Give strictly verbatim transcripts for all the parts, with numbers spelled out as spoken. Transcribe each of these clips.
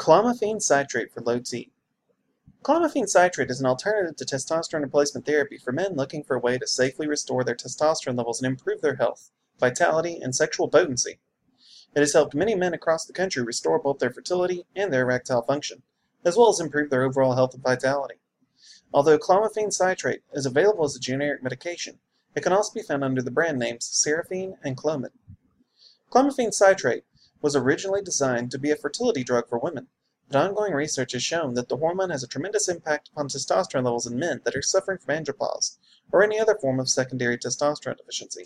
Clomiphene citrate for low T. Clomiphene citrate is an alternative to testosterone replacement therapy for men looking for a way to safely restore their testosterone levels and improve their health, vitality, and sexual potency. It has helped many men across the country restore both their fertility and their erectile function, as well as improve their overall health and vitality. Although clomiphene citrate is available as a generic medication, it can also be found under the brand names Seraphine and Clomid. Clomiphene citrate was originally designed to be a fertility drug for women, but ongoing research has shown that the hormone has a tremendous impact upon testosterone levels in men that are suffering from andropause or any other form of secondary testosterone deficiency.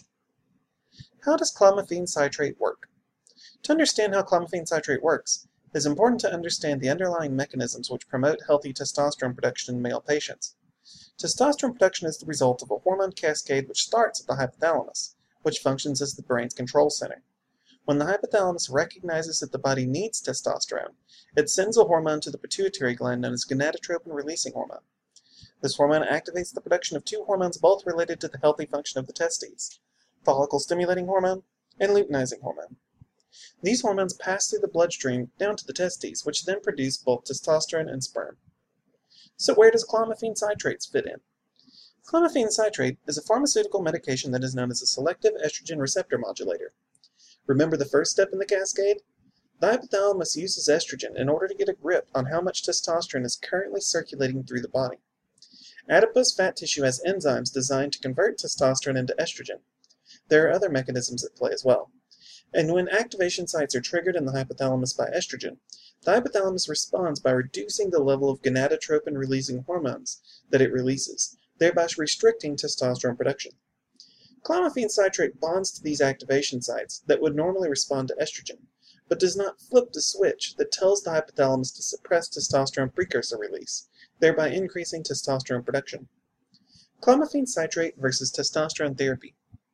How does clomiphene citrate work? To understand how clomiphene citrate works, it is important to understand the underlying mechanisms which promote healthy testosterone production in male patients. Testosterone production is the result of a hormone cascade which starts at the hypothalamus, which functions as the brain's control center. When the hypothalamus recognizes that the body needs testosterone, it sends a hormone to the pituitary gland known as gonadotropin-releasing hormone. This hormone activates the production of two hormones both related to the healthy function of the testes, follicle-stimulating hormone and luteinizing hormone. These hormones pass through the bloodstream down to the testes, which then produce both testosterone and sperm. So where does clomiphene citrate fit in? Clomiphene citrate is a pharmaceutical medication that is known as a selective estrogen receptor modulator. Remember the first step in the cascade? The hypothalamus uses estrogen in order to get a grip on how much testosterone is currently circulating through the body. Adipose fat tissue has enzymes designed to convert testosterone into estrogen. There are other mechanisms at play as well. And when activation sites are triggered in the hypothalamus by estrogen, the hypothalamus responds by reducing the level of gonadotropin-releasing hormones that it releases, thereby restricting testosterone production. Clomiphene citrate bonds to these activation sites that would normally respond to estrogen, but does not flip the switch that tells the hypothalamus to suppress testosterone precursor release, thereby increasing testosterone production. Clomiphene citrate versus testosterone therapy.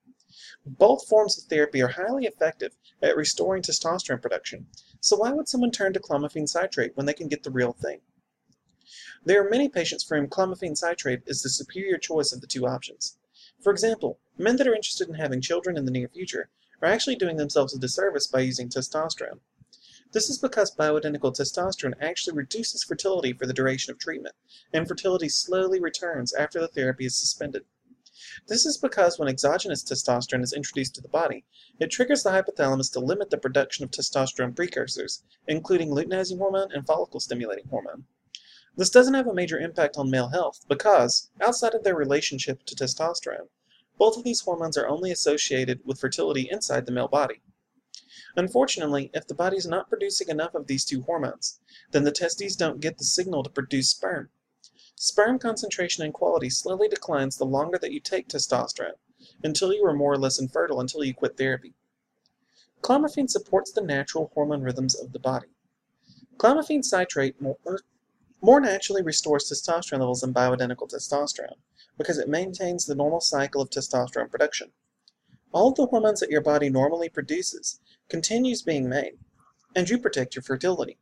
Both forms of therapy are highly effective at restoring testosterone production, so why would someone turn to clomiphene citrate when they can get the real thing? There are many patients for whom clomiphene citrate is the superior choice of the two options. For example, men that are interested in having children in the near future are actually doing themselves a disservice by using testosterone. This is because bioidentical testosterone actually reduces fertility for the duration of treatment, and fertility slowly returns after the therapy is suspended. This is because when exogenous testosterone is introduced to the body, it triggers the hypothalamus to limit the production of testosterone precursors, including luteinizing hormone and follicle-stimulating hormone. This doesn't have a major impact on male health because, outside of their relationship to testosterone, both of these hormones are only associated with fertility inside the male body. Unfortunately, if the body is not producing enough of these two hormones, then the testes don't get the signal to produce sperm. Sperm concentration and quality slowly declines the longer that you take testosterone, until you are more or less infertile until you quit therapy. Clomiphene supports the natural hormone rhythms of the body. Clomiphene citrate more, more naturally restores testosterone levels than bioidentical testosterone, because it maintains the normal cycle of testosterone production. All of the hormones that your body normally produces continues being made, and you protect your fertility.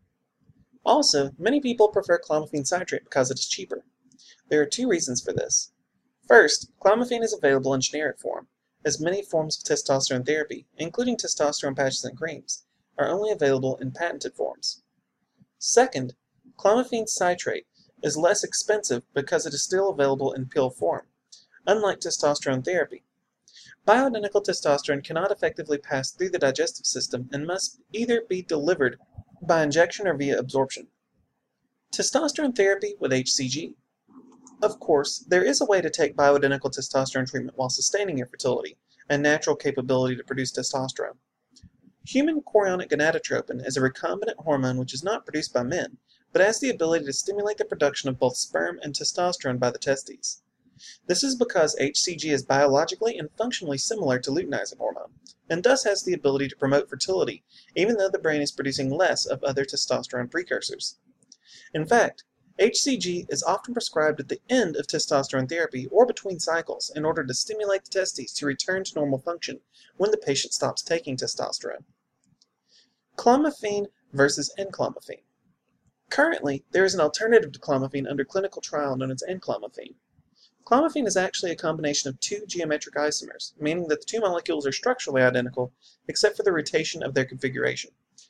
Also, many people prefer clomiphene citrate because it is cheaper. There are two reasons for this. First, clomiphene is available in generic form, as many forms of testosterone therapy, including testosterone patches and creams, are only available in patented forms. Second, clomiphene citrate is less expensive because it is still available in pill form, unlike testosterone therapy. Bioidentical testosterone cannot effectively pass through the digestive system and must either be delivered by injection or via absorption. Testosterone therapy with H C G. Of course, there is a way to take bioidentical testosterone treatment while sustaining your fertility and natural capability to produce testosterone. Human chorionic gonadotropin is a recombinant hormone which is not produced by men, but has the ability to stimulate the production of both sperm and testosterone by the testes. This is because H C G is biologically and functionally similar to luteinizing hormone, and thus has the ability to promote fertility, even though the brain is producing less of other testosterone precursors. In fact, H C G is often prescribed at the end of testosterone therapy or between cycles in order to stimulate the testes to return to normal function when the patient stops taking testosterone. Clomiphene versus enclomiphene. Currently, there is an alternative to clomiphene under clinical trial known as enclomiphene. Clomiphene is actually a combination of two geometric isomers, meaning that the two molecules are structurally identical except for the rotation of their configuration.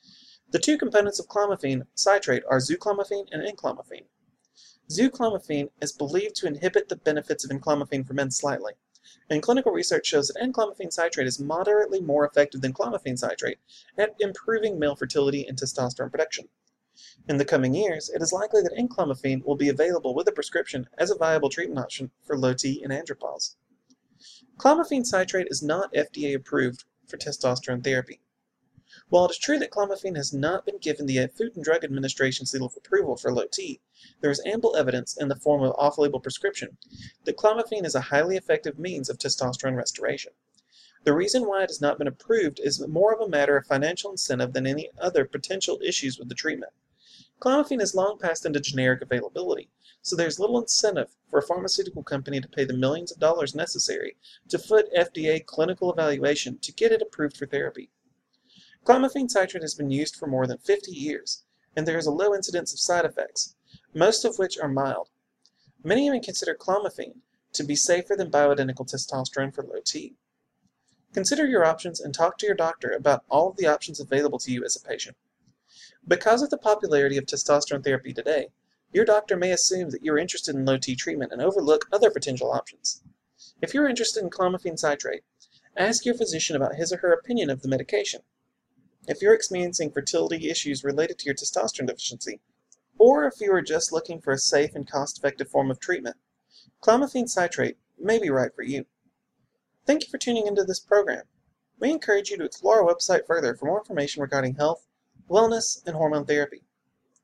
The two components of clomiphene citrate are zuclomiphene and enclomiphene. Zuclomiphene is believed to inhibit the benefits of enclomiphene for men slightly, and clinical research shows that enclomiphene citrate is moderately more effective than clomiphene citrate at improving male fertility and testosterone production. In the coming years, it is likely that enclomiphene will be available with a prescription as a viable treatment option for low T and andropause. Clomiphene citrate is not F D A approved for testosterone therapy. While it is true that clomiphene has not been given the Food and Drug Administration seal of approval for low T, there is ample evidence in the form of off-label prescription that clomiphene is a highly effective means of testosterone restoration. The reason why it has not been approved is more of a matter of financial incentive than any other potential issues with the treatment. Clomiphene has long passed into generic availability, so there is little incentive for a pharmaceutical company to pay the millions of dollars necessary to foot F D A clinical evaluation to get it approved for therapy. Clomiphene citrate has been used for more than fifty years, and there is a low incidence of side effects, most of which are mild. Many even consider clomiphene to be safer than bioidentical testosterone for low T. Consider your options and talk to your doctor about all of the options available to you as a patient. Because of the popularity of testosterone therapy today, your doctor may assume that you are interested in low T treatment and overlook other potential options. If you're interested in clomiphene citrate, ask your physician about his or her opinion of the medication. If you're experiencing fertility issues related to your testosterone deficiency, or if you are just looking for a safe and cost-effective form of treatment, clomiphene citrate may be right for you. Thank you for tuning into this program. We encourage you to explore our website further for more information regarding health, wellness, and hormone therapy.